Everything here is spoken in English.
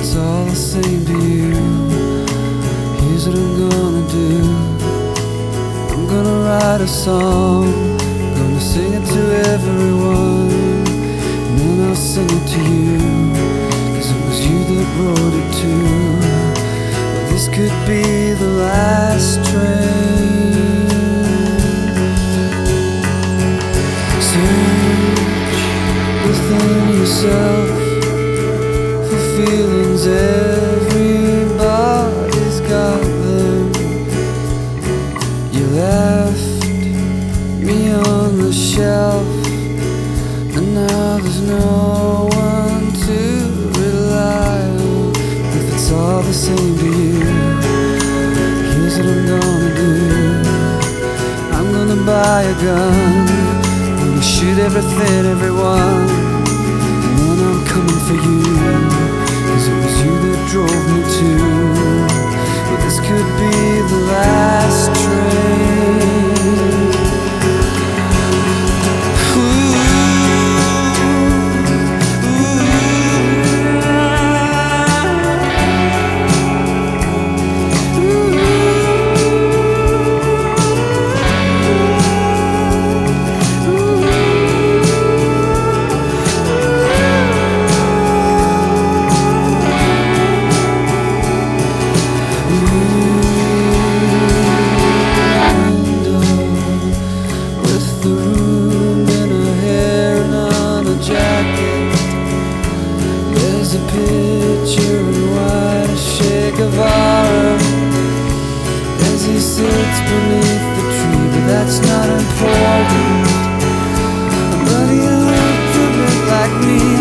it's all the same to you, here's what I'm gonna do. I'm gonna write a song, gonna sing it to everyone, and then I'll sing it to you, 'cause it was you that wrote it too. Well, this could be the last train. Search within yourself for feelings, everybody's got them. You left me on the shelf, and now there's no one to rely on. If it's all the same to you, here's what I'm gonna do. I'm gonna buy a gun, gonna shoot everything, everyone, and then I'm coming for you, 'cause it was you that drove me to. But this could be the last train. A picture in white, a Che Guevara as he sits beneath the tree, but that's not important. But he looked a bit like me.